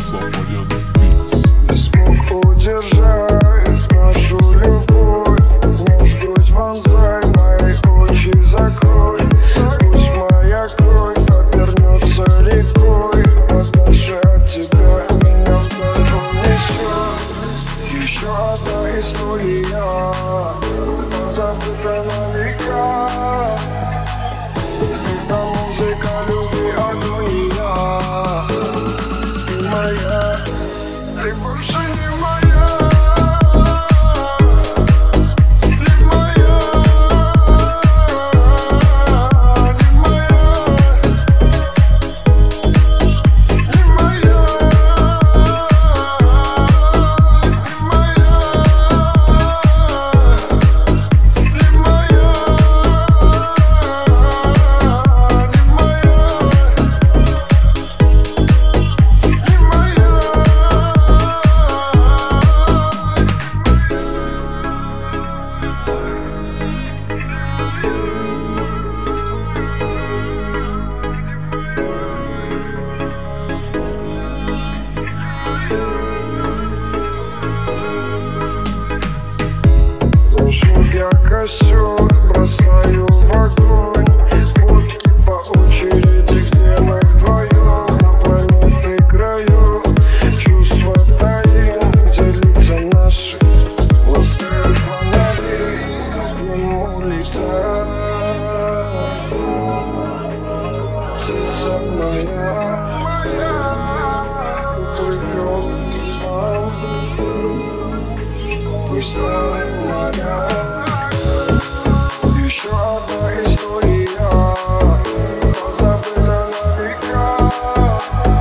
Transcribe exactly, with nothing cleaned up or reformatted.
Сафанян Битс. Не смог удержать нашу любовь, вновь в грудь вонзай, мои очи закрой. Пусть моя кровь обернется рекой, подальше от тебя меня вдаль унесет. Еще одна история, позабыта на века. Это музыка любви, агония. Ты моя, ты больше не моя. Не моя, не моя, не моя, не моя, не моя. Зажег я костер, бросаю в огонь фотки по очереди, где мы вдвоем на планеты краю. Чувства таим, где лица наши ласкают фонари, ступим улетать. Птица моя, уплывет в туман. Пусть тает моря. Еще одна история, позабыта на века.